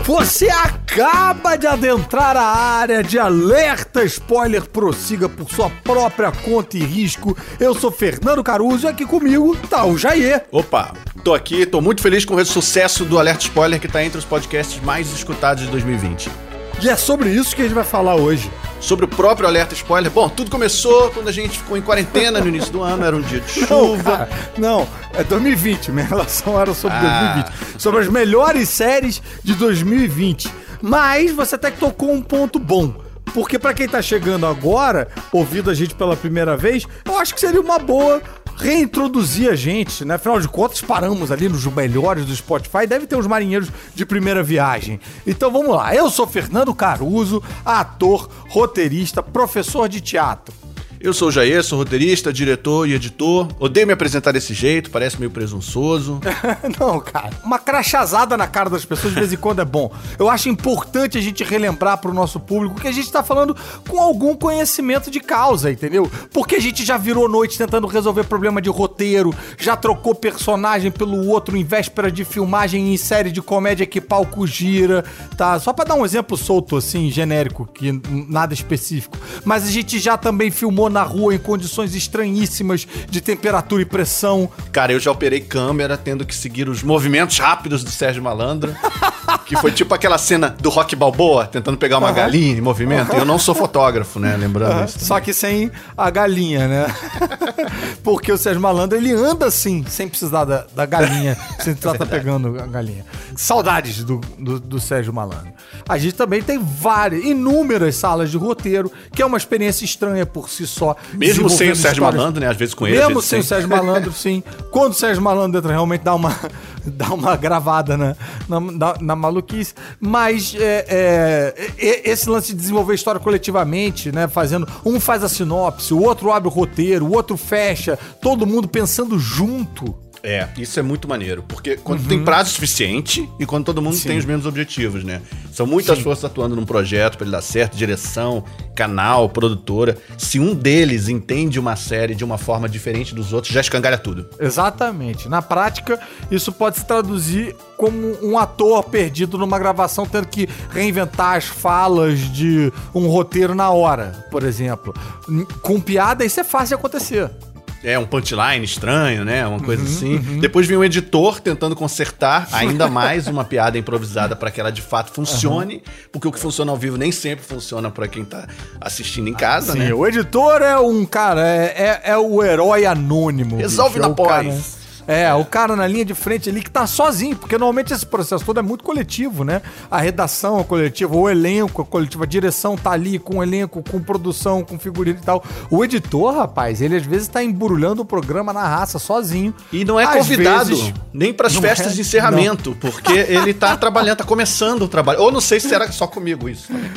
Você acaba de adentrar a área de alerta spoiler, prossiga por sua própria conta e risco. Eu sou Fernando Caruso e aqui comigo tá o Jair. Opa, tô muito feliz com o sucesso do Alerta Spoiler, que tá entre os podcasts mais escutados de 2020. E é sobre isso que a gente vai falar hoje. Sobre o próprio Alerta Spoiler. Bom, tudo começou quando a gente ficou em quarentena no início do ano, era um dia de chuva. Não, é 2020, minha relação era sobre 2020. Sobre as melhores séries de 2020. Mas você até que tocou um ponto bom. Porque pra quem tá chegando agora, ouvindo a gente pela primeira vez, eu acho que seria uma boa reintroduzir a gente, né? Afinal de contas, paramos ali nos melhores do Spotify, deve ter uns marinheiros de primeira viagem. Então vamos lá, eu sou Fernando Caruso, ator, roteirista, professor de teatro. Eu sou o Jair, sou roteirista, diretor e editor. Odeio me apresentar desse jeito, parece meio presunçoso. Não, cara, uma crachazada na cara das pessoas de vez em quando é bom. Eu acho importante a gente relembrar pro nosso público que a gente tá falando com algum conhecimento de causa, entendeu? Porque a gente já virou noite tentando resolver problema de roteiro, já trocou personagem pelo outro em véspera de filmagem em série de comédia que palco gira, tá? Só pra dar um exemplo solto, assim, genérico, que nada específico. Mas a gente já também filmou na rua em condições estranhíssimas de temperatura e pressão. Cara, eu já operei câmera tendo que seguir os movimentos rápidos do Sérgio Malandro, que foi tipo aquela cena do Rocky Balboa tentando pegar uma galinha em movimento. Eu não sou fotógrafo, né? Lembrando isso. Só que sem a galinha, né? Porque o Sérgio Malandro, ele anda assim, sem precisar da galinha, sem precisar estar pegando a galinha. Saudades do Sérgio Malandro. A gente também tem inúmeras salas de roteiro, que é uma experiência estranha por si só. Mesmo sem o Sérgio Malandro, né? Às vezes com ele. Mesmo sem o Sérgio Malandro, sim. Quando o Sérgio Malandro entra, realmente dá uma gravada na maluquice. Mas esse lance de desenvolver história coletivamente, né? Um faz a sinopse, o outro abre o roteiro, o outro fecha, todo mundo pensando junto. Isso é muito maneiro, porque quando tem prazo suficiente e quando todo mundo tem os mesmos objetivos, né? São muitas forças atuando num projeto pra ele dar certo, direção, canal, produtora. Se um deles entende uma série de uma forma diferente dos outros, já escangalha tudo. Exatamente. Na prática, isso pode se traduzir como um ator perdido numa gravação tendo que reinventar as falas de um roteiro na hora, por exemplo. Com piada, isso é fácil de acontecer. Um punchline estranho, né? Uma coisa assim. Depois vem um editor tentando consertar ainda mais uma piada improvisada para que ela de fato funcione, porque o que funciona ao vivo nem sempre funciona para quem tá assistindo em casa, né? O editor é um cara, é o herói anônimo. Resolve na pós. O cara na linha de frente ali que tá sozinho, porque normalmente esse processo todo é muito coletivo, né? A redação é coletiva, o elenco é coletivo, a direção tá ali com o elenco, com produção, com figurino e tal. O editor, rapaz, ele às vezes tá embrulhando o programa na raça sozinho. E não é convidado nem pras festas de encerramento, porque ele tá trabalhando, tá começando o trabalho. Ou não sei se era só comigo isso também.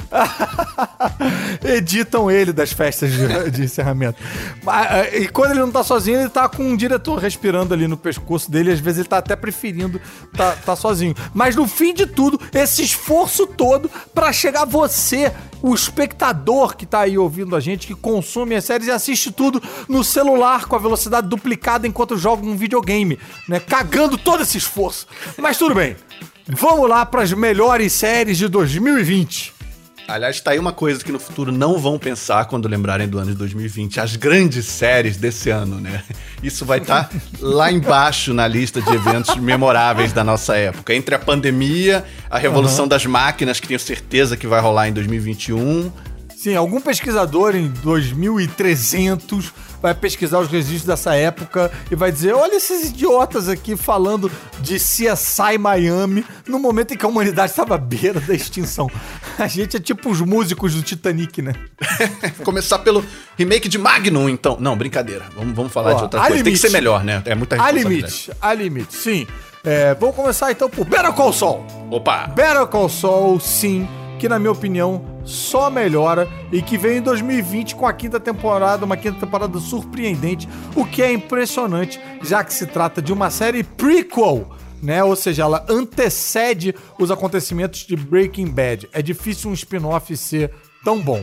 Editam ele das festas de encerramento. E quando ele não tá sozinho, ele tá com um diretor respirando ali no pescoço dele, às vezes ele tá até preferindo tá sozinho. Mas no fim de tudo, esse esforço todo pra chegar você, o espectador que tá aí ouvindo a gente, que consome as séries e assiste tudo no celular com a velocidade duplicada enquanto joga um videogame, né? Cagando todo esse esforço. Mas tudo bem. Vamos lá pras melhores séries de 2020. Aliás, tá aí uma coisa que no futuro não vão pensar quando lembrarem do ano de 2020. As grandes séries desse ano, né? Isso vai estar lá embaixo na lista de eventos memoráveis da nossa época. Entre a pandemia, a revolução das máquinas, que tenho certeza que vai rolar em 2021. Sim, algum pesquisador em 2300 vai pesquisar os registros dessa época e vai dizer, olha esses idiotas aqui falando de CSI Miami no momento em que a humanidade estava à beira da extinção. A gente é tipo os músicos do Titanic, né? Começar pelo remake de Magnum, então. Não, brincadeira. Vamos falar de outra coisa. Limite. Tem que ser melhor, né? É muita responsabilidade. A limite, sim. Vamos começar então por Better Call Saul. Opa! Better Call Saul, sim, que na minha opinião só melhora e que veio em 2020 com a quinta temporada, uma quinta temporada surpreendente, o que é impressionante, já que se trata de uma série prequel, né? Ou seja, ela antecede os acontecimentos de Breaking Bad. É difícil um spin-off ser tão bom.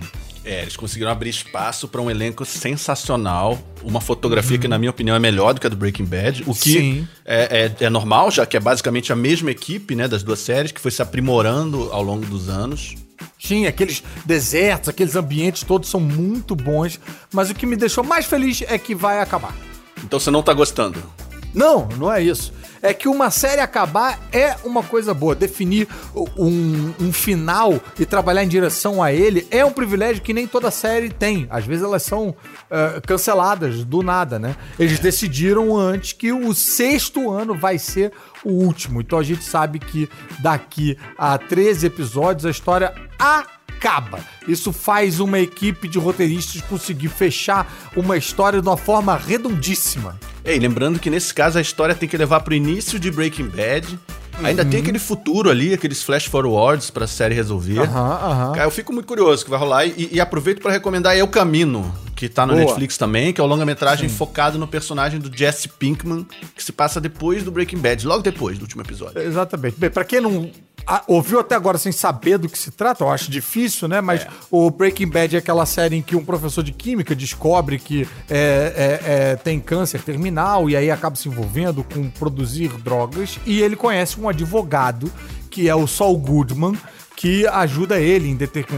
Eles conseguiram abrir espaço para um elenco sensacional, uma fotografia que, na minha opinião, é melhor do que a do Breaking Bad, o que é normal, já que é basicamente a mesma equipe, né, das duas séries, que foi se aprimorando ao longo dos anos. Sim, aqueles desertos, aqueles ambientes todos são muito bons, mas o que me deixou mais feliz é que vai acabar. Então você não tá gostando? Não, não é isso. É que uma série acabar é uma coisa boa. Definir um final e trabalhar em direção a ele é um privilégio que nem toda série tem. Às vezes elas são canceladas do nada, né? Eles decidiram antes que o 6º ano vai ser o último. Então a gente sabe que daqui a 13 episódios a história acaba. Isso faz uma equipe de roteiristas conseguir fechar uma história de uma forma redondíssima. E lembrando que nesse caso a história tem que levar pro início de Breaking Bad. Ainda tem aquele futuro ali, aqueles flash forwards pra série resolver. Cara, eu fico muito curioso que vai rolar e aproveito pra recomendar El Camino, que tá no Netflix também, que é o longa-metragem focado no personagem do Jesse Pinkman, que se passa depois do Breaking Bad, logo depois do último episódio. Exatamente. Bem, pra quem não ouviu até agora sem saber do que se trata, eu acho difícil, né? Mas o Breaking Bad é aquela série em que um professor de química descobre que tem câncer terminal e aí acaba se envolvendo com produzir drogas e ele conhece um advogado, que é o Saul Goodman, que ajuda ele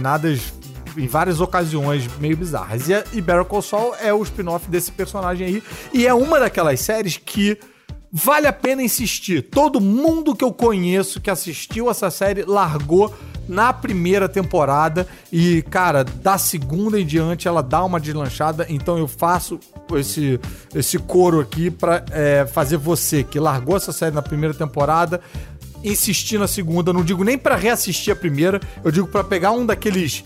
em várias ocasiões meio bizarras. E Better Call Saul é o spin-off desse personagem aí, e é uma daquelas séries que vale a pena insistir. Todo mundo que eu conheço que assistiu essa série largou na primeira temporada e, cara, da segunda em diante ela dá uma deslanchada, então eu faço esse coro aqui pra fazer você que largou essa série na primeira temporada insistir na segunda. Não digo nem pra reassistir a primeira, eu digo pra pegar um daqueles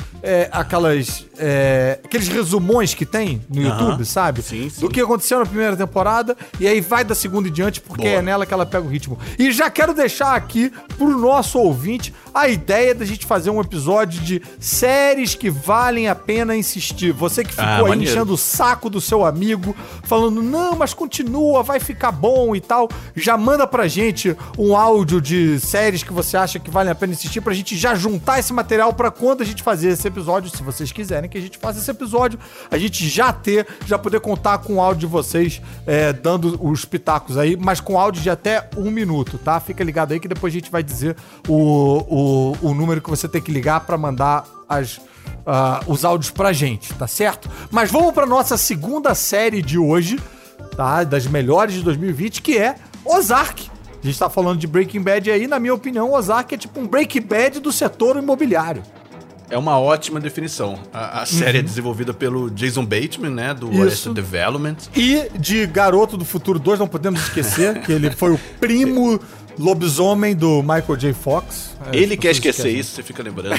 aqueles resumões que tem no YouTube, sabe? Sim, sim. Do que aconteceu na primeira temporada e aí vai da segunda em diante, porque é nela que ela pega o ritmo. E já quero deixar aqui pro nosso ouvinte a ideia da gente fazer um episódio de séries que valem a pena insistir. Você que ficou aí enchendo o saco do seu amigo, falando, não, mas continua, vai ficar bom e tal, já manda pra gente um áudio de séries que você acha que valem a pena insistir pra gente já juntar esse material pra quando a gente fazer esse episódio, se vocês quiserem que a gente faça esse episódio, a gente já poder contar com o áudio de vocês dando os pitacos aí, mas com áudio de até 1 minuto, tá? Fica ligado aí que depois a gente vai dizer o número que você tem que ligar pra mandar os áudios pra gente, tá certo? Mas vamos pra nossa segunda série de hoje, tá? Das melhores de 2020, que é Ozark. A gente tá falando de Breaking Bad aí, na minha opinião, Ozark é tipo um Breaking Bad do setor imobiliário. É uma ótima definição. A série é desenvolvida pelo Jason Bateman, né, do Arrested Development. E de Garoto do Futuro 2, não podemos esquecer, que ele foi o primo lobisomem do Michael J. Fox. Ele quer esquecer isso, você fica lembrando.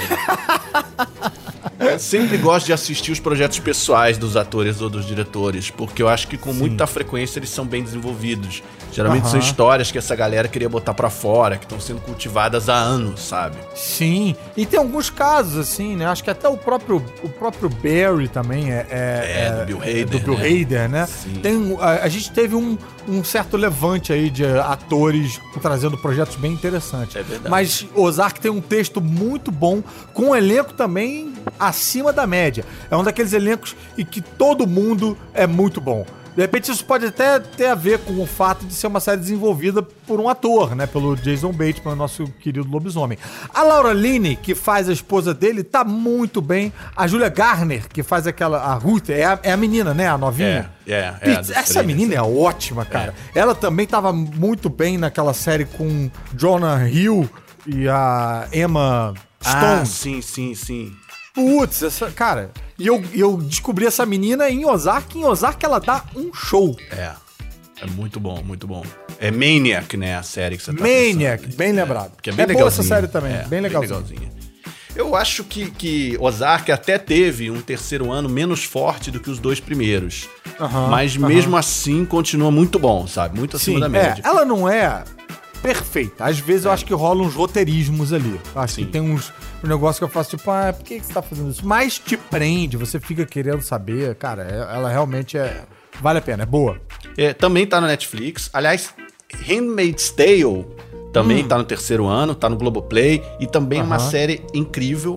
Eu sempre gosto de assistir os projetos pessoais dos atores ou dos diretores, porque eu acho que com muita frequência eles são bem desenvolvidos. Geralmente são histórias que essa galera queria botar pra fora, que estão sendo cultivadas há anos, sabe? Sim, e tem alguns casos assim, né? Acho que até o próprio Barry também do Bill Hader, do Bill Hader, né? Sim. A gente teve um certo levante aí de atores trazendo projetos bem interessantes. É verdade. Mas Ozark tem um texto muito bom, com um elenco também acima da média. É um daqueles elencos em que todo mundo é muito bom. De repente isso pode até ter a ver com o fato de ser uma série desenvolvida por um ator, né? Pelo Jason Bateman, nosso querido lobisomem. A Laura Linney, que faz a esposa dele, tá muito bem. A Julia Garner, que faz a Ruth, é a menina, né? A novinha. Essa menina é ótima, cara. Ela também tava muito bem naquela série com Jonah Hill e a Emma Stone. Sim. Putz, cara, e eu descobri essa menina em Ozark. Em Ozark ela dá um show. É muito bom, muito bom. É Maniac, né, a série que você tá Maniac, pensando. bem lembrado. Que é bem boa essa série também, bem legalzinha. Eu acho que Ozark até teve um terceiro ano menos forte do que os 2 primeiros. Mas mesmo assim continua muito bom, sabe? Muito acima da média. Ela não é perfeita. Às vezes eu acho que rolam uns roteirismos ali. Acho que tem um negócio que eu faço tipo, por que você tá fazendo isso? Mas te prende, você fica querendo saber. Cara, ela realmente vale a pena, é boa. Também tá na Netflix. Aliás, Handmaid's Tale também tá no terceiro ano, tá no Globoplay. E também é uma série incrível.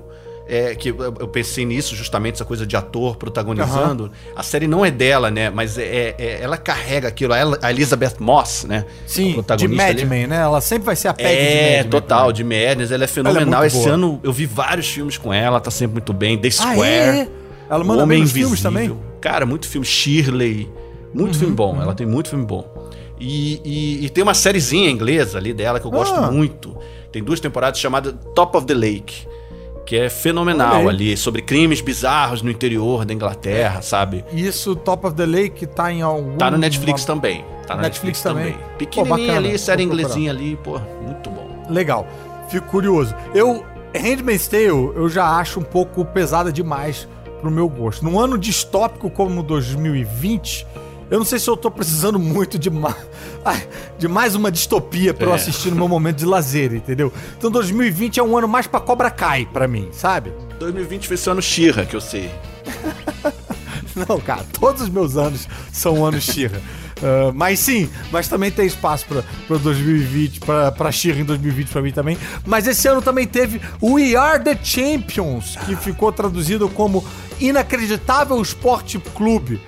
que eu pensei nisso, justamente, essa coisa de ator protagonizando. A série não é dela, né? Mas ela carrega aquilo. A Elizabeth Moss, né? Sim, de Mad Men, né? Ela sempre vai ser a Peggy de Mad Men. Total, de Mad Men. Ela é fenomenal. Esse ano eu vi vários filmes com ela, tá sempre muito bem. The Square. Ela manda muitos filmes também? Cara, muito filme. Shirley. Muito filme bom. Ela tem muito filme bom. E tem uma sériezinha inglesa ali dela que eu gosto muito. Tem 2 temporadas chamada Top of the Lake, que é fenomenal ali, sobre crimes bizarros no interior da Inglaterra, sabe? Isso, Top of the Lake, tá em algum... Tá no Netflix também. Tá no Netflix também. Pequenininha ali, série inglesinha ali, pô, muito bom. Legal, fico curioso. Handmaid's Tale, eu já acho um pouco pesada demais pro meu gosto. Num ano distópico como 2020... Eu não sei se eu tô precisando muito de mais uma distopia pra eu assistir no meu momento de lazer, entendeu? Então 2020 é um ano mais pra Cobra Kai pra mim, sabe? 2020 foi esse ano She-Ra, que eu sei. Não, cara, todos os meus anos são anos She-Ra. Mas também tem espaço pra 2020, pra She-Ra em 2020 pra mim também. Mas esse ano também teve We Are The Champions, que ficou traduzido como Inacreditável Esporte Clube.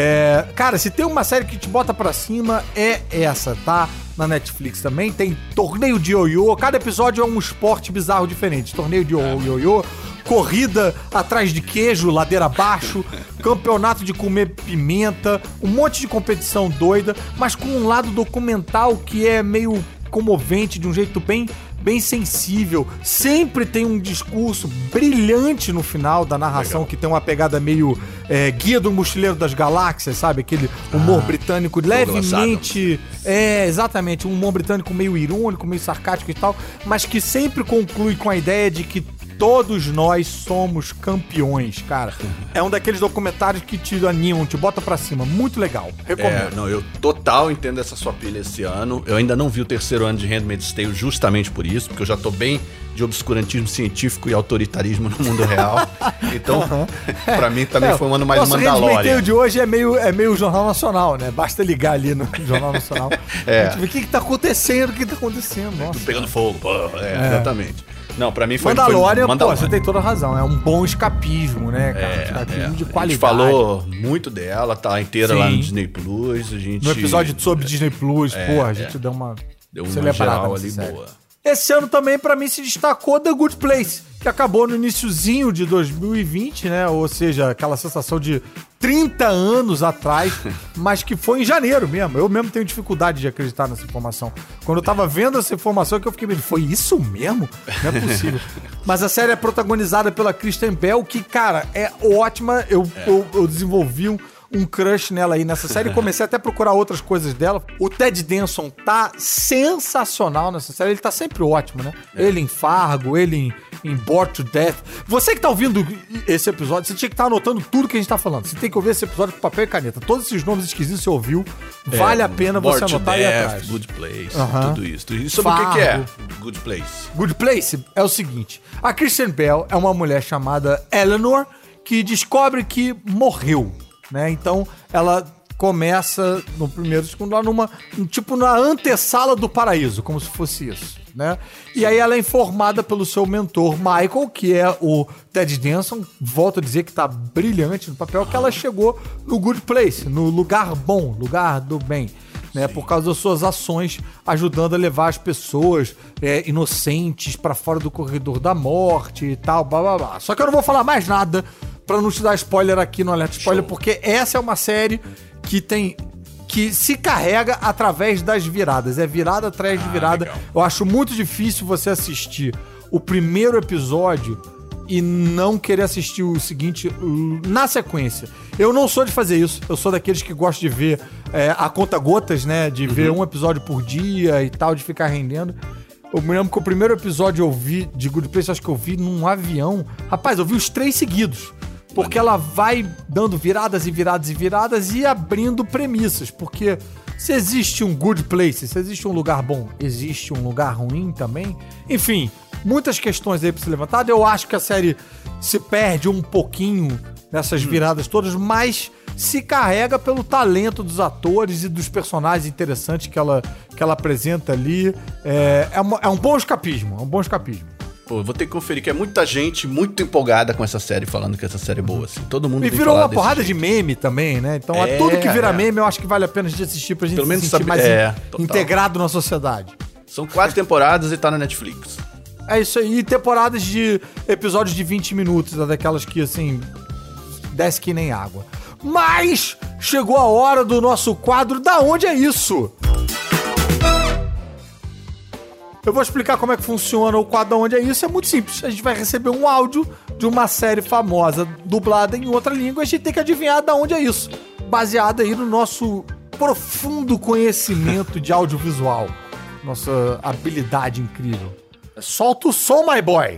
Cara, se tem uma série que te bota pra cima, é essa, tá? Na Netflix também. Tem torneio de ioiô. Cada episódio é um esporte bizarro diferente. Torneio de ioiô, corrida atrás de queijo, ladeira abaixo, campeonato de comer pimenta, um monte de competição doida, mas com um lado documental que é meio comovente, de um jeito bem sensível. Sempre tem um discurso brilhante no final da narração. Legal. Que tem uma pegada meio Guia do Mochileiro das Galáxias, sabe? Aquele humor britânico levemente... exatamente. Um humor britânico meio irônico, meio sarcástico e tal, mas que sempre conclui com a ideia de que todos nós somos campeões, cara. É um daqueles documentários que te animam, te bota pra cima. Muito legal. Recomendo. Eu total entendo essa sua pilha esse ano. Eu ainda não vi o 3º ano de Handmaid's Tale justamente por isso, porque eu já tô bem de obscurantismo científico e autoritarismo no mundo real. Então, pra mim também foi um ano mais Mandalorian. O Handmaid's Tale de hoje é meio Jornal Nacional, né? Basta ligar ali no Jornal Nacional. A gente vê o que tá acontecendo, Nossa. Tudo pegando fogo. Exatamente. Não, pra mim foi Mandalorian, pô, você tem toda a razão. É um bom escapismo, né, cara? Escapismo de qualidade. A gente falou muito dela, tá inteira lá no Disney Plus. No episódio sobre Disney Plus, a gente deu uma geral ali boa. Esse ano também, pra mim, se destacou The Good Place, que acabou no iniciozinho de 2020, né? Ou seja, aquela sensação de 30 anos atrás, mas que foi em janeiro mesmo. Eu mesmo tenho dificuldade de acreditar nessa informação. Quando eu tava vendo essa informação, que eu fiquei meio, foi isso mesmo? Não é possível. Mas a série é protagonizada pela Kristen Bell, que, cara, é ótima. Eu desenvolvi um crush nela aí nessa série. Comecei até a procurar outras coisas dela. O Ted Danson tá sensacional nessa série. Ele tá sempre ótimo, né? Ele em Fargo, ele em Bored to Death. Você que tá ouvindo esse episódio, você tinha que estar anotando tudo que a gente tá falando. Você tem que ouvir esse episódio com papel e caneta. Todos esses nomes esquisitos você ouviu. Vale a pena você anotar aí atrás. Good Place, tudo isso. E sobre o que é Good Place? Good Place é o seguinte. A Kristen Bell é uma mulher chamada Eleanor que descobre que morreu. Né? Então ela começa no primeiro, segundo lá na antessala do paraíso, como se fosse isso, né? E aí ela é informada pelo seu mentor Michael, que é o Ted Danson, volto a dizer que tá brilhante no papel, que ela chegou no Good Place, no lugar bom, lugar do bem, né? Por causa das suas ações, ajudando a levar as pessoas inocentes pra fora do corredor da morte e tal, blá blá blá. Só que eu não vou falar mais nada pra não te dar spoiler aqui no Alerta Spoiler, porque essa é uma série que se carrega através das viradas. É virada atrás de virada. Legal. Eu acho muito difícil você assistir o primeiro episódio e não querer assistir o seguinte na sequência. Eu não sou de fazer isso. Eu sou daqueles que gostam de ver a conta gotas, né? De ver um episódio por dia e tal, de ficar rendendo. Eu me lembro que o primeiro episódio eu vi de Good Place, acho que eu vi num avião. Rapaz, eu vi os 3 seguidos. Porque ela vai dando viradas e viradas e viradas e abrindo premissas. Porque se existe um good place, se existe um lugar bom, existe um lugar ruim também. Enfim, muitas questões aí pra se levantar. Eu acho que a série se perde um pouquinho nessas viradas todas, mas se carrega pelo talento dos atores e dos personagens interessantes que ela apresenta ali. É um bom escapismo, Pô, eu vou ter que conferir, que é muita gente muito empolgada com essa série, falando que essa série é boa, assim. Todo mundo E tem virou uma falado porrada desse de jeito. meme também, né? Então, tudo que vira meme, eu acho que vale a pena a gente assistir pra gente Pelo se menos sentir saber- mais total. integrado na sociedade. São 4 temporadas e tá na Netflix. É isso aí. E temporadas de episódios de 20 minutos, daquelas que, assim, desce que nem água. Mas chegou a hora do nosso quadro Da Onde É Isso? Eu vou explicar como é que funciona o quadro Da Onde É Isso. É muito simples. A gente vai receber um áudio de uma série famosa dublada em outra língua e a gente tem que adivinhar da onde é isso. Baseado aí no nosso profundo conhecimento de audiovisual. Nossa habilidade incrível. Solta o som, my boy!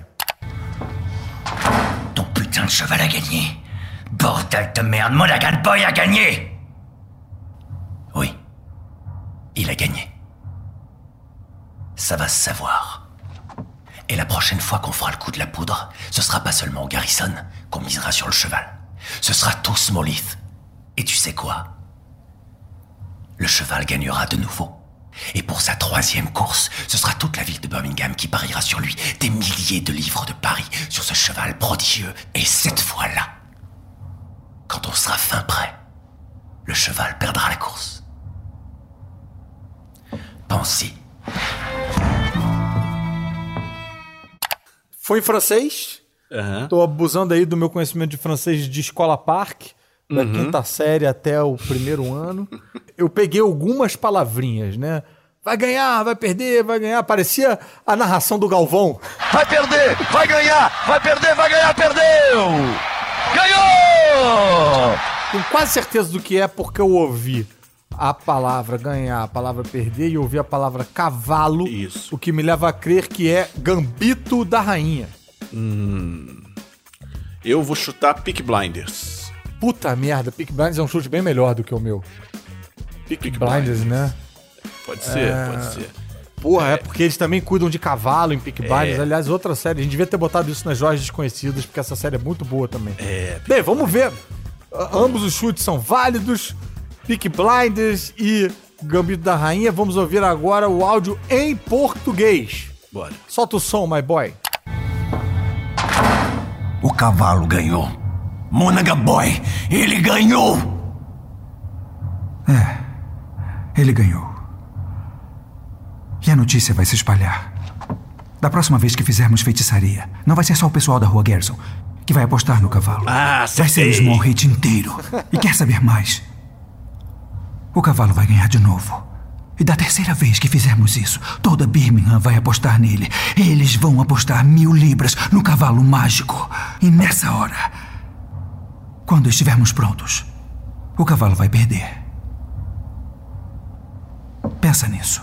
Ton putain de cheval a gagné. Bordel de merde, Monaghan Boy a gagné. Oui, il a gagné. Ça va se savoir. Et la prochaine fois qu'on fera le coup de la poudre, ce sera pas seulement au Garrison qu'on misera sur le cheval. Ce sera tout Smallheath. Et tu sais quoi? Le cheval gagnera de nouveau. Et pour sa 3e course, ce sera toute la ville de Birmingham qui pariera sur lui. Des milliers de livres de paris sur ce cheval prodigieux. Et cette fois-là, quand on sera fin prêt, le cheval perdra la course. Pense-y. Foi em francês. Tô abusando aí do meu conhecimento de francês de escola parque, da quinta série até o primeiro ano. Eu peguei algumas palavrinhas, né? Vai ganhar, vai perder, vai ganhar. Parecia a narração do Galvão. Vai perder, vai ganhar, vai perder, vai ganhar, perdeu! Ganhou! Tenho quase certeza do que é porque eu ouvi a palavra ganhar, a palavra perder e ouvi a palavra cavalo. Isso. O que me leva a crer que é Gambito da Rainha. Eu vou chutar Peaky Blinders. Puta merda, Peaky Blinders é um chute bem melhor do que o meu. Peaky Blinders, né? Pode ser, pode ser. Porra, é porque eles também cuidam de cavalo em Peaky Blinders. Aliás, outra série. A gente devia ter botado isso nas Joias Desconhecidas, porque essa série é muito boa também. Bem, vamos ver. Ambos os chutes são válidos. Peaky Blinders e Gambito da Rainha. Vamos ouvir agora o áudio em português. Bora. Solta o som, my boy. O cavalo ganhou. Monaghan Boy, ele ganhou! Ele ganhou. E a notícia vai se espalhar. Da próxima vez que fizermos feitiçaria, não vai ser só o pessoal da Rua Garrison que vai apostar no cavalo. Ah, vai ser o acertei. Smallheath inteiro. E quer saber mais? O cavalo vai ganhar de novo. E da terceira vez que fizermos isso, toda Birmingham vai apostar nele. Eles vão apostar 1000 libras no cavalo mágico. E nessa hora, quando estivermos prontos, o cavalo vai perder. Pensa nisso.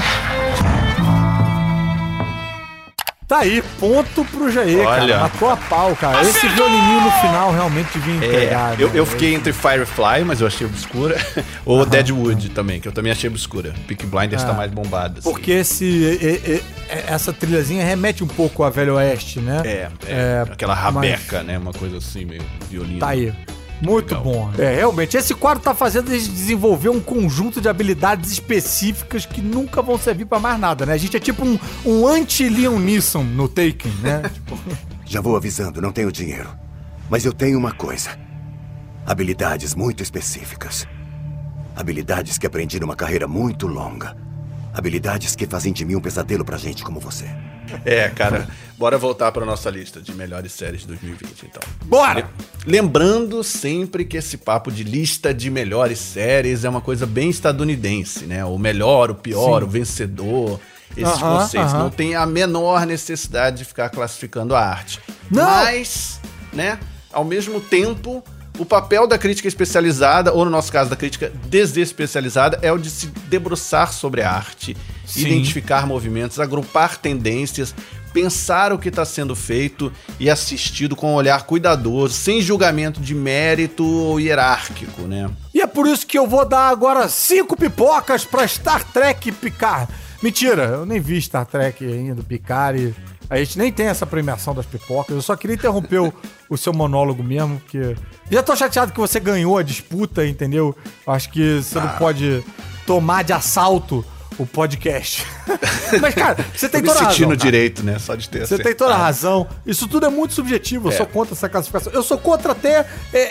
Tá aí, ponto pro Jair, Olha. cara. Matou a pau, cara. Esse violininho no final realmente devia entregar. né? Eu fiquei entre Firefly, mas eu achei obscura, ou Deadwood também, que eu também achei obscura. Peaky Blinders tá mais bombada. Assim. Porque essa trilhazinha remete um pouco a Velho Oeste, né? Aquela rabeca, né? Uma coisa assim, meio violino. Tá aí. Muito Legal. bom. Realmente, esse quadro tá fazendo a gente desenvolver um conjunto de habilidades específicas que nunca vão servir pra mais nada, né? A gente é tipo um anti-Liam Neeson no Taken, né? Já vou avisando, não tenho dinheiro. Mas eu tenho uma coisa. Habilidades muito específicas. Habilidades que aprendi numa carreira muito longa. Habilidades que fazem de mim um pesadelo pra gente como você. Cara, bora voltar pra nossa lista de melhores séries de 2020, então. Bora! Lembrando sempre que esse papo de lista de melhores séries é uma coisa bem estadunidense, né? O melhor, o pior, Sim. o vencedor, esses conceitos. Não tem a menor necessidade de ficar classificando a arte. Não! Mas, né, ao mesmo tempo, o papel da crítica especializada, ou no nosso caso da crítica desespecializada, é o de se debruçar sobre a arte, Sim. identificar movimentos, agrupar tendências, pensar o que está sendo feito e assistido com um olhar cuidadoso, sem julgamento de mérito ou hierárquico, né? E é por isso que eu vou dar agora 5 pipocas pra Star Trek Picard. Mentira, eu nem vi Star Trek ainda, Picard, e a gente nem tem essa premiação das pipocas. Eu só queria interromper o seu monólogo mesmo, porque... Já tô chateado que você ganhou a disputa, entendeu? Acho que você não pode tomar de assalto o podcast. Mas, cara, você tem Me toda a razão. sentindo Cara. direito, né? Só de ter Você tem toda a razão. Isso tudo é muito subjetivo. Eu sou contra essa classificação. Eu sou contra até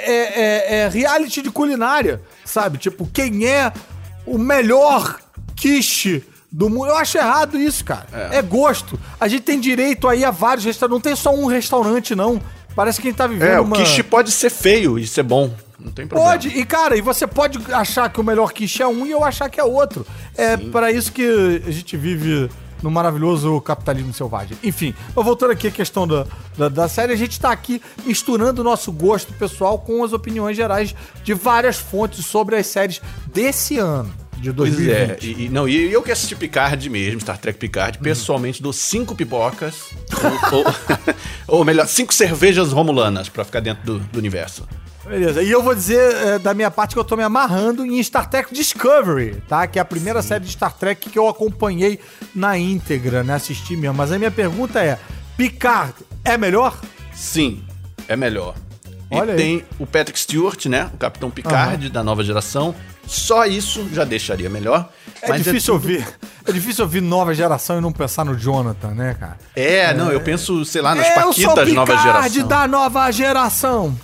reality de culinária, sabe? Tipo, quem é o melhor quiche do mundo. Eu acho errado isso, cara. É gosto. A gente tem direito aí a vários restaurantes. Não tem só um restaurante, não. Parece que a gente tá vivendo o quiche pode ser feio e ser bom. Não tem problema. Pode, e cara, e você pode achar que o melhor quiche é um e eu achar que é outro. É para isso que a gente vive no maravilhoso capitalismo selvagem. Enfim, voltando aqui à questão da série, a gente tá aqui misturando o nosso gosto pessoal com as opiniões gerais de várias fontes sobre as séries desse ano. De 2020. Pois e eu que assisti Picard mesmo, Star Trek Picard, pessoalmente dou 5 pipocas, ou melhor, 5 cervejas romulanas pra ficar dentro do universo. Beleza, e eu vou dizer da minha parte que eu tô me amarrando em Star Trek Discovery, tá? Que é a primeira série de Star Trek que eu acompanhei na íntegra, né? Assisti mesmo. Mas a minha pergunta é, Picard é melhor? Sim, é melhor. Olha aí. Tem o Patrick Stewart, né? O Capitão Picard da nova geração. Só isso já deixaria melhor. É difícil ouvir nova geração e não pensar no Jonathan, né, cara? Não, eu penso, sei lá, nas paquitas nova geração. Picard da nova geração.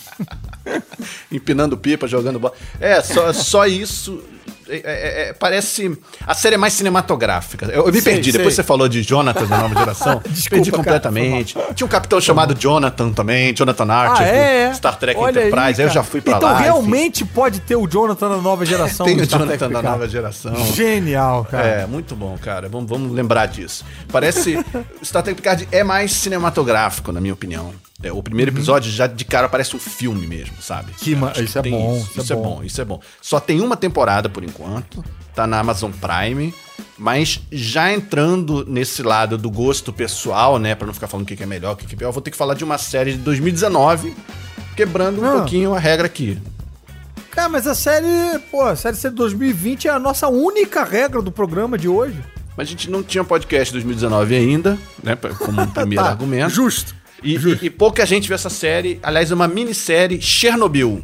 Empinando pipa, jogando bola. Só isso. Parece... A série é mais cinematográfica. Eu me perdi. Depois você falou de Jonathan da nova geração. Perdi completamente. Tinha um capitão chamado Jonathan também. Jonathan Archer. Star Trek Enterprise. Aí eu já fui pra lá. Então realmente pode ter o Jonathan da nova geração. Tem o Jonathan da nova geração. Genial, cara. Muito bom, cara. Vamos lembrar disso. Parece... Star Trek Picard é mais cinematográfico, na minha opinião. O primeiro episódio já de cara parece um filme mesmo, sabe? Isso é bom. Isso é bom. Só tem uma temporada por enquanto, tá na Amazon Prime, mas já entrando nesse lado do gosto pessoal, né, pra não ficar falando o que é melhor, o que é pior, eu vou ter que falar de uma série de 2019, quebrando um pouquinho a regra aqui. Cara, mas a série ser de 2020 é a nossa única regra do programa de hoje. Mas a gente não tinha podcast 2019 ainda, né, como um primeiro argumento. Justo. E pouca gente viu essa série. Aliás, é uma minissérie, Chernobyl.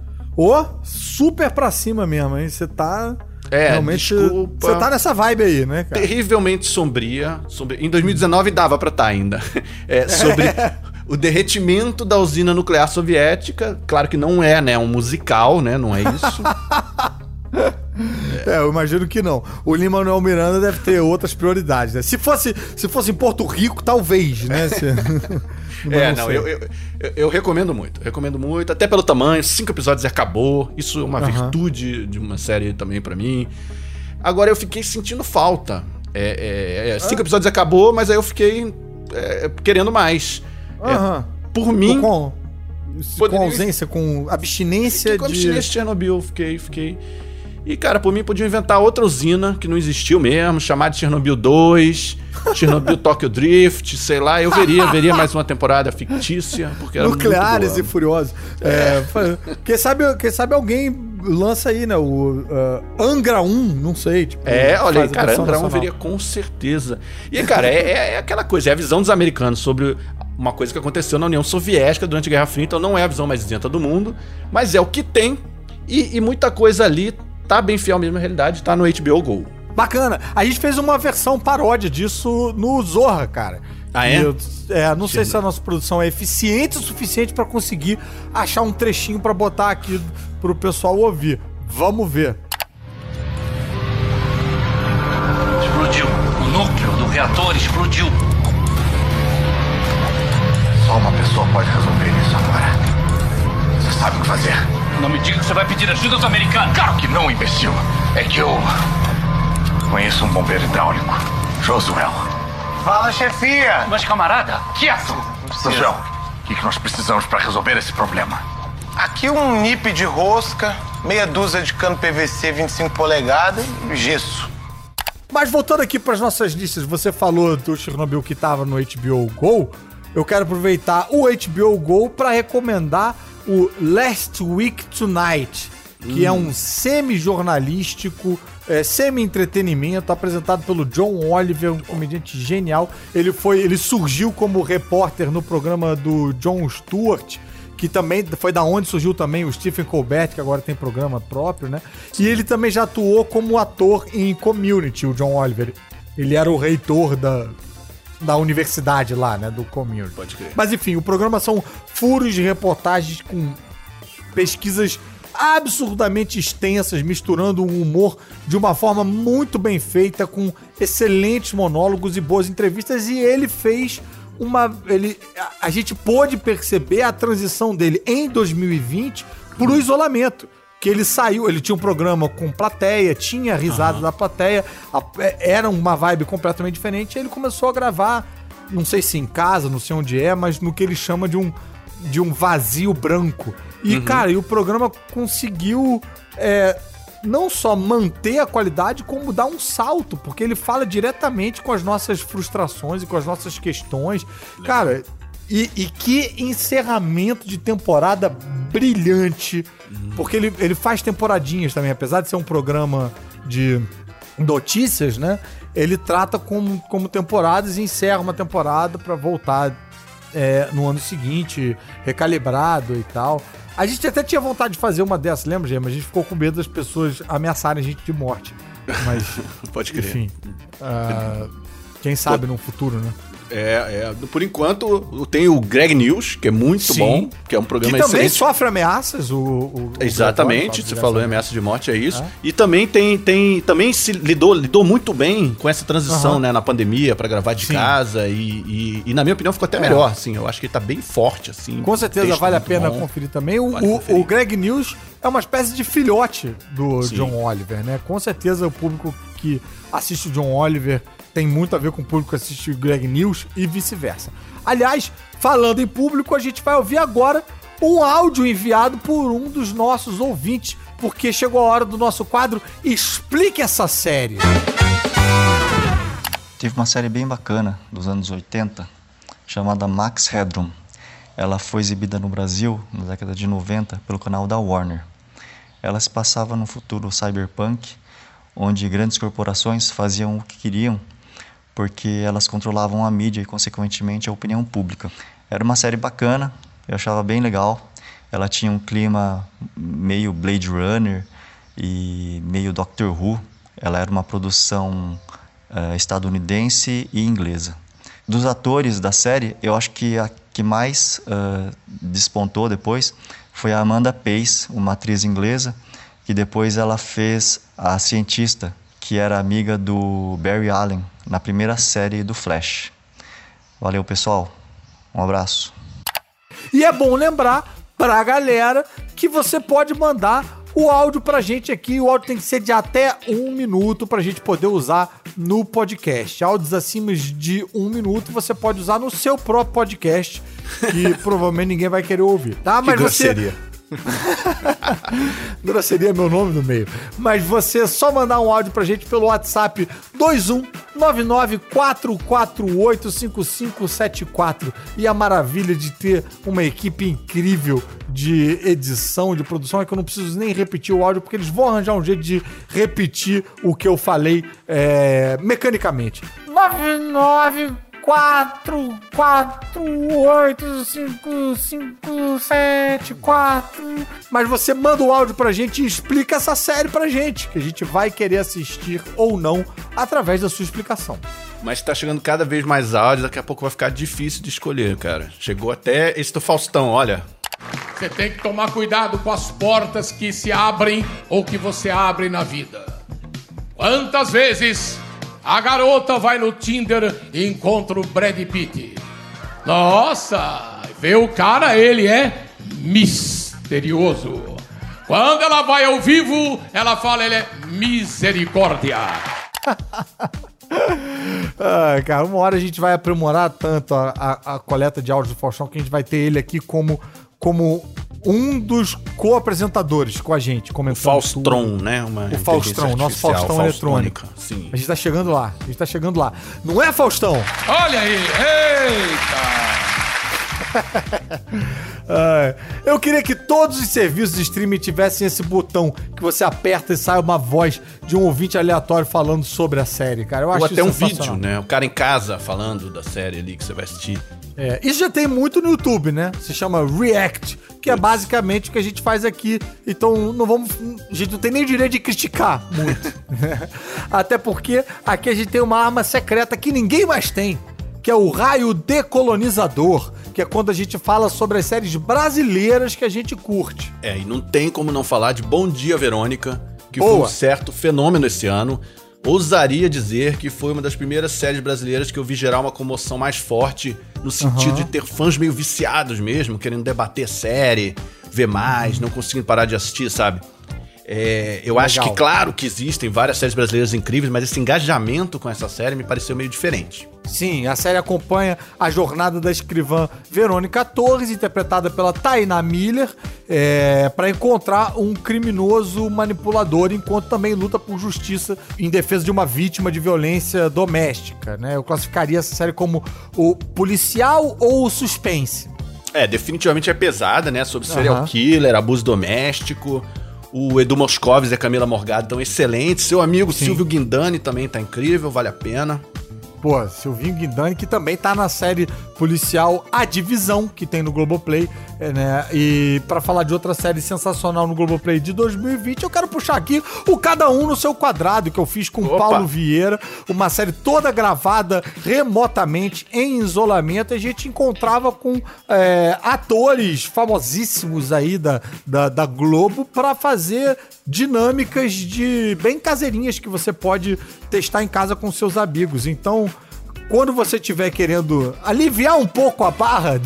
Super pra cima mesmo, hein? Você tá... realmente... Você tá nessa vibe aí, né, cara? Terrivelmente sombria. Em 2019 dava pra estar ainda. Sobre o derretimento da usina nuclear soviética. Claro que não é, né? Um musical, né? Não é isso. Eu imagino que não. O Lin-Manuel Miranda deve ter outras prioridades, né? Se fosse em Porto Rico, talvez, né? Eu recomendo muito. Recomendo muito, até pelo tamanho. 5 episódios e acabou. Isso é uma virtude de uma série também pra mim. Agora eu fiquei sentindo falta. 5 episódios e acabou, mas aí eu fiquei querendo mais. Por mim... Com ausência, com abstinência com abstinência de Chernobyl, fiquei... E, cara, por mim, podiam inventar outra usina que não existiu mesmo, chamar de Chernobyl 2, Chernobyl Tokyo Drift, sei lá. Eu veria mais uma temporada fictícia, porque era Nucleares muito e Furiosos. Quem sabe alguém lança aí, né? O Angra 1, não sei. Tipo, olha aí, cara, Angra 1 veria com certeza. E, cara, é aquela coisa, é a visão dos americanos sobre uma coisa que aconteceu na União Soviética durante a Guerra Fria, então não é a visão mais isenta do mundo, mas é o que tem, e muita coisa ali tá bem fiel mesmo à realidade, tá no HBO Go. Bacana. A gente fez uma versão paródia disso no Zorra, cara. Não sei se a nossa produção é eficiente o suficiente pra conseguir achar um trechinho pra botar aqui pro pessoal ouvir. Vamos ver. Explodiu. O núcleo do reator explodiu. Só uma pessoa pode resolver isso agora. Você sabe o que fazer. Não me diga que você vai pedir ajuda aos americanos. Claro que não, imbecil. É que eu conheço um bombeiro hidráulico, Josuel. Fala, chefia. Mas, camarada, quieto. Josuel, o que nós precisamos para resolver esse problema? Aqui um nip de rosca, meia dúzia de cano PVC 25 polegadas e gesso. Mas voltando aqui pras nossas listas, você falou do Chernobyl que tava no HBO Go. Eu quero aproveitar o HBO Go pra recomendar o Last Week Tonight, que é um semi-jornalístico, semi-entretenimento, apresentado pelo John Oliver, um comediante genial. Ele surgiu como repórter no programa do Jon Stewart, que também foi da onde surgiu também o Stephen Colbert, que agora tem programa próprio, né? E ele também já atuou como ator em Community, o John Oliver. Ele era o reitor da universidade lá, né? Do Community. Pode crer. Mas enfim, o programa são furos de reportagens com pesquisas absurdamente extensas, misturando o humor de uma forma muito bem feita, com excelentes monólogos e boas entrevistas, e ele fez a gente pôde perceber a transição dele em 2020 pro isolamento. Que ele saiu, ele tinha um programa com plateia, tinha a risada da plateia, era uma vibe completamente diferente, e ele começou a gravar, não sei se em casa, não sei onde é, mas no que ele chama de um vazio branco. E, cara, o programa conseguiu não só manter a qualidade, como dar um salto, porque ele fala diretamente com as nossas frustrações e com as nossas questões. Cara, e que encerramento de temporada brilhante, porque ele faz temporadinhas também, apesar de ser um programa de notícias, né? Ele trata como temporadas e encerra uma temporada pra voltar no ano seguinte, recalibrado e tal. A gente até tinha vontade de fazer uma dessas, lembra, Gê? Mas a gente ficou com medo das pessoas ameaçarem a gente de morte. Mas, pode crer. Enfim, quem sabe no futuro, né? Por enquanto, tem o Greg News, que é muito bom, que é um programa que também excelente. Sofre ameaças, Exatamente, você falou em ameaça de morte, é isso. E também também se lidou muito bem com essa transição, né, na pandemia, pra gravar de casa, e na minha opinião ficou até melhor, assim, eu acho que ele tá bem forte, assim. Com certeza vale a pena conferir também. O Greg News é uma espécie de filhote do John Oliver, né? Com certeza o público que assiste o John Oliver tem muito a ver com o público que assiste o Greg News e vice-versa. Aliás, falando em público, a gente vai ouvir agora um áudio enviado por um dos nossos ouvintes, porque chegou a hora do nosso quadro Explique essa série. Teve uma série bem bacana dos anos 80, chamada Max Headroom. Ela foi exibida no Brasil, na década de 90, pelo canal da Warner. Ela se passava no futuro cyberpunk, onde grandes corporações faziam o que queriam, porque elas controlavam a mídia e, consequentemente, a opinião pública. Era uma série bacana, eu achava bem legal. Ela tinha um clima meio Blade Runner e meio Doctor Who. Ela era uma produção estadunidense e inglesa. Dos atores da série, eu acho que a que mais despontou depois foi a Amanda Pays, uma atriz inglesa, que depois ela fez a cientista, que era amiga do Barry Allen, na primeira série do Flash. Valeu, pessoal. Um abraço. E é bom lembrar pra galera que você pode mandar o áudio pra gente aqui. O áudio tem que ser de até 1 minuto pra gente poder usar no podcast. Áudios acima de 1 minuto você pode usar no seu próprio podcast, que provavelmente ninguém vai querer ouvir, tá? Mas grosseria. Grosseria é meu nome no meio. Mas você só mandar um áudio pra gente pelo WhatsApp 21994485574. E a maravilha de ter uma equipe incrível de edição, de produção, é que eu não preciso nem repetir o áudio, porque eles vão arranjar um jeito de repetir o que eu falei mecanicamente. 994485574. Mas você manda o áudio pra gente e explica essa série pra gente, que a gente vai querer assistir ou não através da sua explicação. Mas tá chegando cada vez mais áudio, daqui a pouco vai ficar difícil de escolher, cara. Chegou até esse do Faustão, olha. Você tem que tomar cuidado com as portas que se abrem ou que você abre na vida. Quantas vezes a garota vai no Tinder e encontra o Brad Pitt? Nossa, vê o cara, ele é misterioso. Quando ela vai ao vivo, ela fala, ele é misericórdia. Cara, uma hora a gente vai aprimorar tanto a coleta de áudio do Faustão que a gente vai ter ele aqui como um dos co-apresentadores com a gente, comentando. O Faustron, né? O Faustron, nosso Faustão eletrônico. Sim. A gente tá chegando lá, Não é, Faustão? Olha aí, eita! Eu queria que todos os serviços de streaming tivessem esse botão que você aperta e sai uma voz de um ouvinte aleatório falando sobre a série, cara. Eu acho ou até um sensacional. vídeo, né? O cara em casa falando da série ali que você vai assistir. Isso já tem muito no YouTube, né? Se chama React, que é basicamente o que a gente faz aqui. Então a gente não tem nem o direito de criticar muito. Até porque aqui a gente tem uma arma secreta que ninguém mais tem, que é o raio decolonizador, que é quando a gente fala sobre as séries brasileiras que a gente curte. E não tem como não falar de Bom Dia, Verônica, que foi um certo fenômeno esse ano. Ousaria dizer que foi uma das primeiras séries brasileiras que eu vi gerar uma comoção mais forte, no sentido de ter fãs meio viciados mesmo, querendo debater a série, ver mais, não conseguindo parar de assistir, sabe? Eu acho que, claro, que existem várias séries brasileiras incríveis, mas esse engajamento com essa série me pareceu meio diferente. Sim, a série acompanha a jornada da escrivã Verônica Torres, interpretada pela Tainá Miller, para encontrar um criminoso manipulador, enquanto também luta por justiça em defesa de uma vítima de violência doméstica, né? Eu classificaria essa série como o policial ou o suspense. Definitivamente é pesada, né? Sobre serial killer, abuso doméstico. O Edu Moscovis e a Camila Morgado estão excelentes. Seu amigo Silvio Guindani também tá incrível, vale a pena. Pô, Silvinho Guindani, que também tá na série policial A Divisão, que tem no Globoplay, né? E pra falar de outra série sensacional no Globoplay de 2020, eu quero puxar aqui o Cada Um no Seu Quadrado, que eu fiz com o Paulo Vieira, uma série toda gravada remotamente, em isolamento, e a gente encontrava com atores famosíssimos aí da Globo pra fazer dinâmicas bem caseirinhas que você pode testar em casa com seus amigos. Então, quando você estiver querendo aliviar um pouco a barra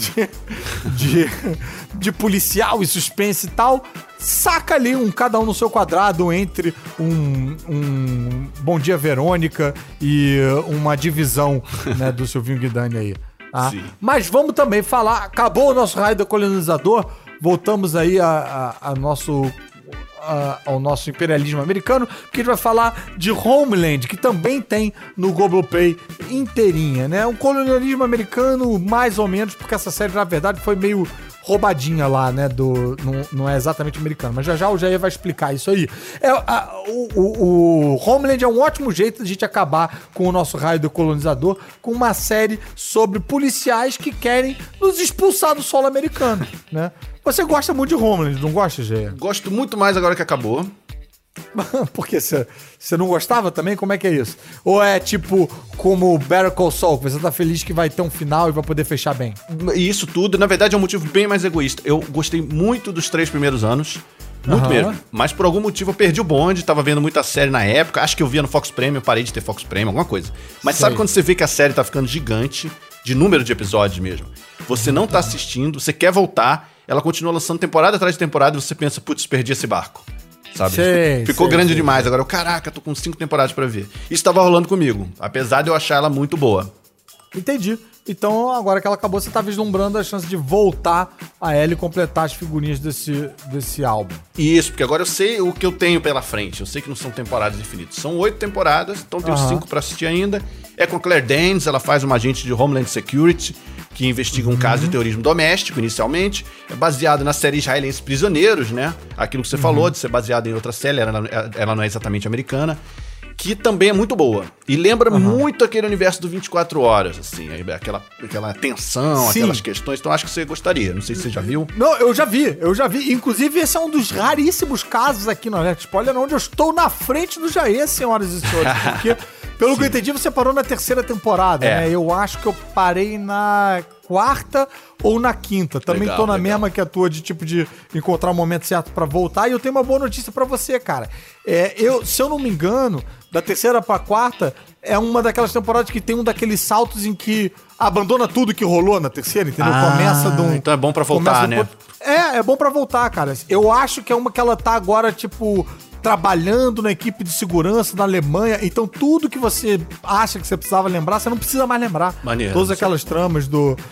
de policial e suspense e tal, saca ali um Cada Um no Seu Quadrado entre um Bom Dia, Verônica e uma divisão, né, do Silvinho Guindani aí. Tá? Mas vamos também falar, acabou o nosso raio do colonizador, voltamos aí ao nosso imperialismo americano, porque a gente vai falar de Homeland, que também tem no Globoplay inteirinha, né? Um colonialismo americano, mais ou menos, porque essa série, na verdade, foi meio roubadinha lá, né? Não é exatamente americano, mas já o Jair vai explicar isso aí. O Homeland é um ótimo jeito de a gente acabar com o nosso raio do colonizador, com uma série sobre policiais que querem nos expulsar do solo americano, né? Você gosta muito de Homeland, não gosta, Jair? Gosto muito mais agora que acabou. Por que você não gostava também? Como é que é isso? Ou é tipo como Better Call Saul, que você tá feliz que vai ter um final e vai poder fechar bem? E isso tudo, na verdade, é um motivo bem mais egoísta. Eu gostei muito dos 3 primeiros anos. Muito mesmo. Mas por algum motivo eu perdi o bonde, tava vendo muita série na época. Acho que eu via no Fox Premium, parei de ter Fox Premium, alguma coisa. Mas sabe quando você vê que a série tá ficando gigante, de número de episódios mesmo? Você não tá assistindo, você quer voltar, ela continua lançando temporada atrás de temporada e você pensa, putz, perdi esse barco. Sabe? Ficou grande demais. Agora, caraca, tô com 5 temporadas pra ver. Isso tava rolando comigo, apesar de eu achar ela muito boa. Entendi. Então, agora que ela acabou, você tá vislumbrando a chance de voltar a ela e completar as figurinhas desse álbum. Isso, porque agora eu sei o que eu tenho pela frente. Eu sei que não são temporadas infinitas. São 8 temporadas, então tenho 5 pra assistir ainda. É com a Claire Danes, ela faz uma agente de Homeland Security, que investiga um caso de terrorismo doméstico, inicialmente. É baseado na série israelense Prisioneiros, né? Aquilo que você falou, de ser baseado em outra série, ela não é exatamente americana. Que também é muito boa. E lembra muito aquele universo do 24 Horas, assim. Aquela tensão, aquelas questões. Então acho que você gostaria. Não sei se você já viu. Não, eu já vi. Inclusive, esse é um dos raríssimos casos aqui no Alerta Spoiler onde eu estou na frente do Jair, senhoras e senhores. Porque, pelo que eu entendi, você parou na 3ª temporada, né? Eu acho que eu parei na 4ª ou na 5ª. Também tô na mesma que a tua, de tipo de encontrar o momento certo pra voltar. E eu tenho uma boa notícia pra você, cara. Se eu não me engano, da 3ª pra 4ª, é uma daquelas temporadas que tem um daqueles saltos em que abandona tudo que rolou na 3ª, entendeu? Começa de um... Então é bom pra voltar, né? É bom pra voltar, cara. Eu acho que é uma que ela tá agora, tipo, trabalhando na equipe de segurança na Alemanha. Então tudo que você acha que você precisava lembrar, você não precisa mais lembrar. Maneiro. Todas aquelas tramas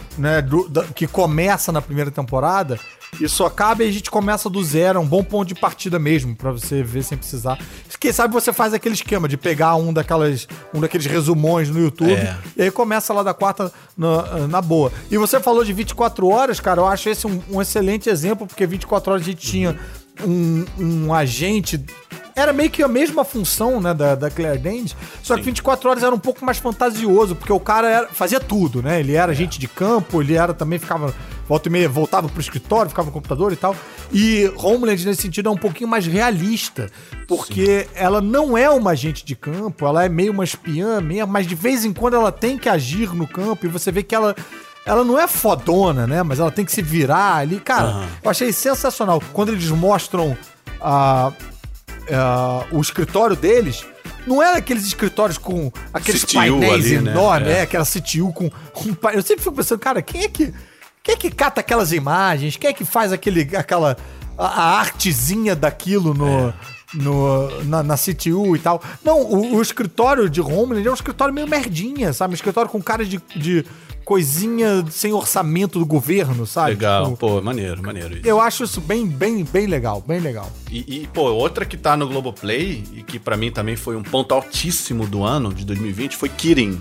que começa na 1ª temporada, isso acaba e a gente começa do zero. É um bom ponto de partida mesmo, pra você ver sem precisar. Quem sabe você faz aquele esquema de pegar um daqueles resumões no YouTube e aí começa lá da 4ª na boa. E você falou de 24 horas, cara, eu acho esse um excelente exemplo, porque 24 horas a gente tinha um agente era meio que a mesma função, né, da Claire Danes, só que 24 Horas era um pouco mais fantasioso, porque o cara fazia tudo, né? Ele era agente de campo, ele era também, ficava, volta e meia, voltava pro escritório, ficava no computador e tal. E Homeland, nesse sentido, é um pouquinho mais realista, porque ela não é uma agente de campo, ela é meio uma espiã mesmo, mas de vez em quando ela tem que agir no campo, e você vê que ela não é fodona, né? Mas ela tem que se virar ali. Cara, eu achei sensacional. Quando eles mostram o escritório deles, não era aqueles escritórios com aqueles CTU painéis ali, né? enormes, aquela CTU com um painel. Eu sempre fico pensando, cara, quem é que cata aquelas imagens? Quem é que faz a artezinha daquilo na CTU e tal? Não, o escritório de Homeland é um escritório meio merdinha, sabe? Um escritório com cara de coisinha sem orçamento do governo, sabe? Legal, tipo, pô, maneiro isso. Eu acho isso bem legal, bem legal. E, pô, outra que tá no Globoplay, e que pra mim também foi um ponto altíssimo do ano, de 2020, foi Kidding.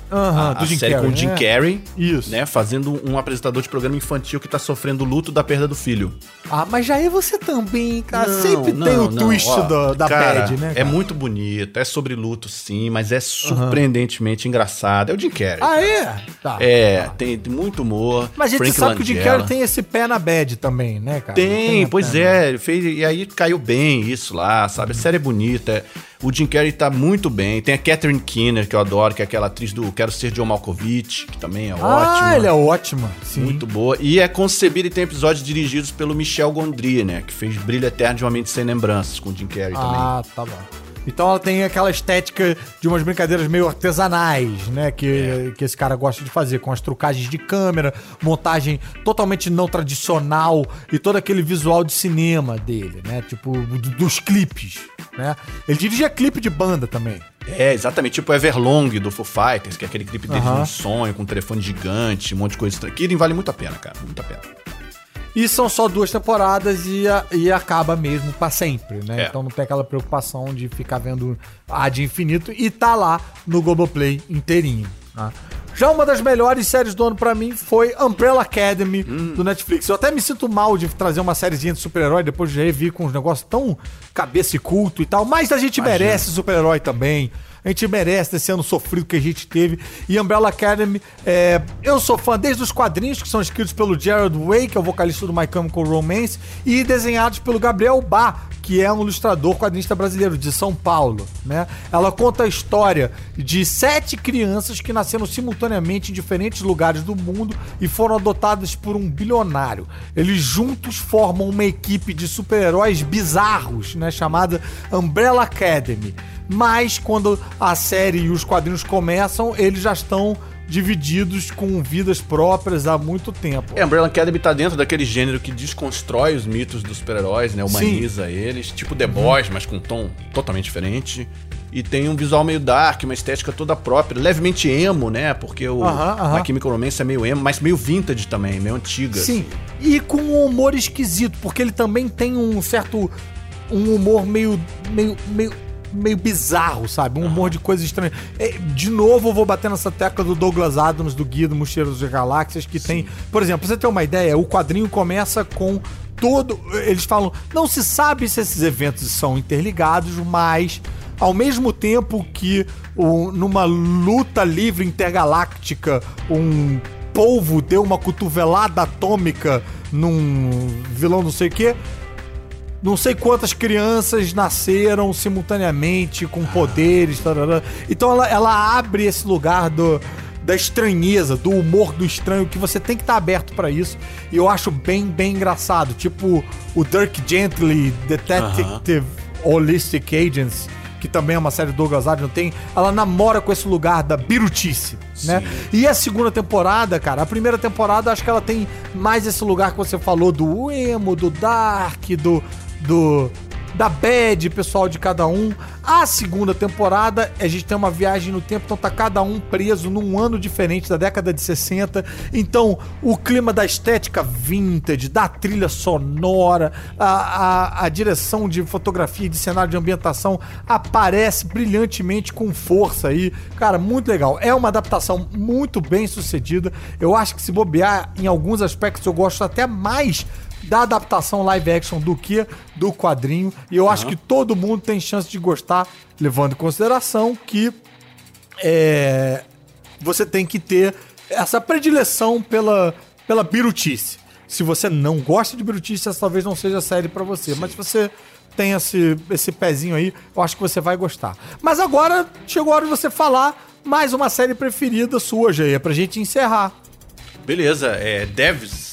Do Jim série Carrey, com o Jim Carrey, isso, né, fazendo um apresentador de programa infantil que tá sofrendo o luto da perda do filho. Mas já é você também, cara. Sempre tem o twist da cara, bad, né, cara? É muito bonito, é sobre luto sim, mas é surpreendentemente engraçado. É o Jim Carrey. Tá. Tem muito humor. Mas a gente Frank sabe que o Jim Langella. Carrey tem esse pé na bad também, né, cara? Tem, pois é, ele fez, e aí caiu bem isso lá, sabe? A série é bonita, o Jim Carrey tá muito bem. Tem a Catherine Keener, que eu adoro, que é aquela atriz do Quero Ser John Malkovich, que também é ótima. Ela é ótima, sim. Muito boa. E é concebida e tem episódios dirigidos pelo Michel Gondry, né? Que fez Brilho Eterno de Uma Mente Sem Lembranças, com o Jim Carrey também. Tá bom. Então ela tem aquela estética de umas brincadeiras meio artesanais, né? Que esse cara gosta de fazer, com as trucagens de câmera, montagem totalmente não tradicional e todo aquele visual de cinema dele, né? Tipo, dos clipes, né? Ele dirigia clipe de banda também. Exatamente, tipo Everlong do Foo Fighters, que é aquele clipe deles num sonho, com um telefone gigante, um monte de coisa estranha. Kidding vale muito a pena, cara, muito a pena. E são só 2 temporadas e acaba mesmo pra sempre, né? Então não tem aquela preocupação de ficar vendo ad infinito, e tá lá no Globoplay inteirinho, tá? Já uma das melhores séries do ano pra mim foi Umbrella Academy, do Netflix. Eu até me sinto mal de trazer uma sériezinha de super-herói depois de rever com uns negócios tão cabeça e culto e tal, mas a gente merece super-herói também. A gente merece desse ano sofrido que a gente teve. E Umbrella Academy, eu sou fã desde os quadrinhos, que são escritos pelo Gerard Way, que é o vocalista do My Chemical Romance, e desenhados pelo Gabriel Bá, que é um ilustrador quadrinista brasileiro de São Paulo, né? Ela conta a história de 7 crianças que nasceram simultaneamente em diferentes lugares do mundo e foram adotadas por um bilionário. Eles juntos formam uma equipe de super-heróis bizarros, né? Chamada Umbrella Academy. Mas quando a série e os quadrinhos começam, eles já estão divididos com vidas próprias há muito tempo. Umbrella Academy tá dentro daquele gênero que desconstrói os mitos dos super-heróis, né? Humaniza eles, tipo The Boys, mas com um tom totalmente diferente. E tem um visual meio dark, uma estética toda própria, levemente emo, né? Porque o My Chemical Romance é meio emo, mas meio vintage também, meio antiga. Sim, assim. E com um humor esquisito, porque ele também tem um humor meio bizarro, sabe? Um humor de coisas estranhas. De novo, eu vou bater nessa tecla do Douglas Adams, do Guia do Mochileiro das Galáxias, que tem... Por exemplo, pra você ter uma ideia, o quadrinho começa com todo... Eles falam, não se sabe se esses eventos são interligados, mas... Ao mesmo tempo que numa luta livre intergaláctica, um polvo deu uma cotovelada atômica num vilão não sei o quê, não sei quantas crianças nasceram simultaneamente com poderes. Tarará. Então ela abre esse lugar da estranheza, do humor do estranho, que você tem que estar aberto pra isso. E eu acho bem engraçado. Tipo o Dirk Gently, Detective Holistic Agents, que também é uma série do Douglas Adams, ela namora com esse lugar da birutice, né? E a segunda temporada, cara, a primeira temporada, acho que ela tem mais esse lugar que você falou do emo, do dark, da bad, pessoal, de cada um. A segunda temporada, a gente tem uma viagem no tempo, então tá cada um preso num ano diferente da década de 60. Então, o clima da estética vintage, da trilha sonora, a direção de fotografia e de cenário de ambientação aparece brilhantemente com força aí. Cara, muito legal. É uma adaptação muito bem sucedida. Eu acho que, se bobear, em alguns aspectos eu gosto até mais da adaptação live action do que do quadrinho. E eu acho que todo mundo tem chance de gostar, levando em consideração que você tem que ter essa predileção pela birutice. Se você não gosta de birutice, essa talvez não seja a série pra você. Sim. Mas se você tem esse pezinho aí, eu acho que você vai gostar. Mas agora chegou a hora de você falar mais uma série preferida sua, Jair, pra gente encerrar. Beleza, Devs.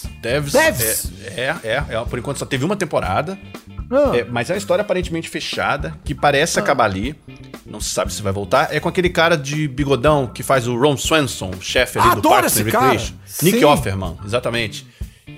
Por enquanto só teve uma temporada. Mas é uma história aparentemente fechada, que parece acabar ali. Não se sabe se vai voltar. É com aquele cara de bigodão que faz o Ron Swanson, chefe ali do Parks and Recreation. Nick Offerman, exatamente.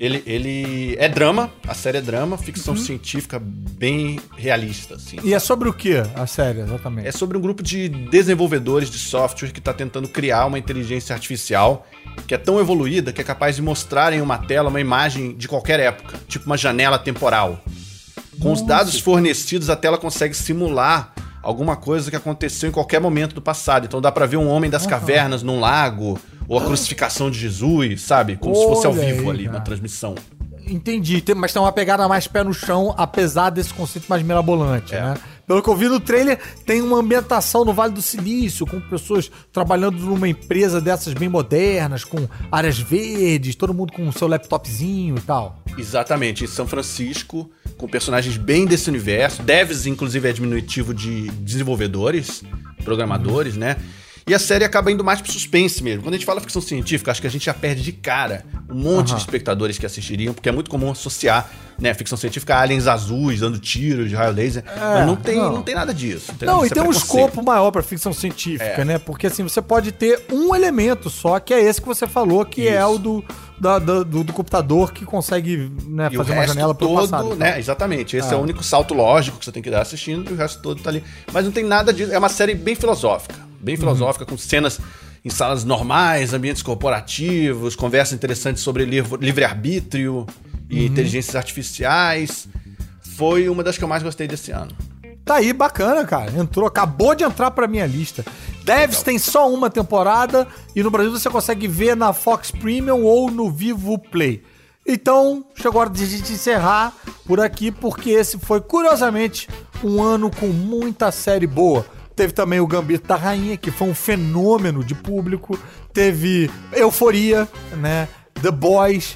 Ele é drama, a série é drama, ficção científica bem realista, assim. E é sobre o que a série, exatamente? É sobre um grupo de desenvolvedores de software que está tentando criar uma inteligência artificial que é tão evoluída que é capaz de mostrar em uma tela uma imagem de qualquer época, tipo uma janela temporal. Com os dados fornecidos, a tela consegue simular alguma coisa que aconteceu em qualquer momento do passado. Então dá pra ver um homem das cavernas num lago, ou a crucificação de Jesus, sabe? Como se fosse ao vivo ali, na transmissão. Entendi, mas tem uma pegada mais pé no chão, apesar desse conceito mais mirabolante, né? Pelo que eu vi no trailer, tem uma ambientação no Vale do Silício, com pessoas trabalhando numa empresa dessas bem modernas, com áreas verdes, todo mundo com o seu laptopzinho e tal. Exatamente, em São Francisco, com personagens bem desse universo. Devs, inclusive, é diminutivo de desenvolvedores, programadores, né? E a série acaba indo mais pro suspense mesmo. Quando a gente fala ficção científica, acho que a gente já perde de cara um monte de espectadores que assistiriam, porque é muito comum associar, né, ficção científica a aliens azuis, dando tiros de raio laser. Mas não tem nada disso. Não, e tem um escopo maior pra ficção científica, né? Porque assim, você pode ter um elemento só, que é esse que você falou, que é o do computador que consegue, né, fazer uma janela pro passado. Né? Exatamente. Esse é o único salto lógico que você tem que dar assistindo, e o resto todo tá ali. Mas não tem nada disso. É uma série bem filosófica. Bem filosófica, com cenas em salas normais, ambientes corporativos, conversas interessantes sobre livre-arbítrio e inteligências artificiais. Foi uma das que eu mais gostei desse ano. Tá aí, bacana, cara. Acabou de entrar pra minha lista. Devs tem só uma temporada e no Brasil você consegue ver na Fox Premium ou no Vivo Play. Então, chegou a hora de a gente encerrar por aqui, porque esse foi, curiosamente, um ano com muita série boa. Teve também o Gambito da Rainha, que foi um fenômeno de público. Teve Euforia, né? The Boys,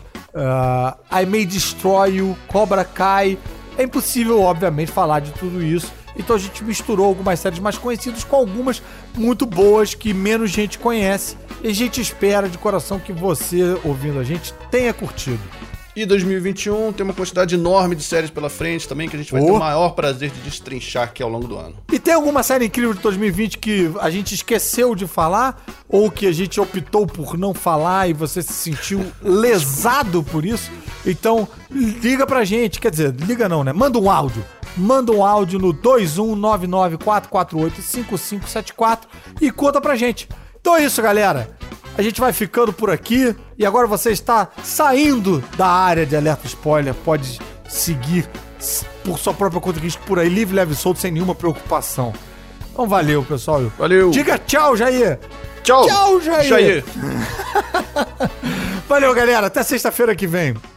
I May Destroy You, Cobra Kai. É impossível, obviamente, falar de tudo isso. Então a gente misturou algumas séries mais conhecidas com algumas muito boas que menos gente conhece. E a gente espera de coração que você, ouvindo a gente, tenha curtido. E 2021 tem uma quantidade enorme de séries pela frente também, que a gente vai ter o maior prazer de destrinchar aqui ao longo do ano. E tem alguma série incrível de 2020 que a gente esqueceu de falar? Ou que a gente optou por não falar e você se sentiu lesado por isso? Então, liga pra gente. Quer dizer, liga não, né? Manda um áudio. Manda um áudio no 21994485574 e conta pra gente. Então é isso, galera. A gente vai ficando por aqui e agora você está saindo da área de alerta spoiler. Pode seguir por sua própria conta de risco por aí, livre, leve e solto, sem nenhuma preocupação. Então valeu, pessoal. Valeu. Diga tchau, Jair. Tchau. Tchau, Jair. Valeu, galera. Até sexta-feira que vem.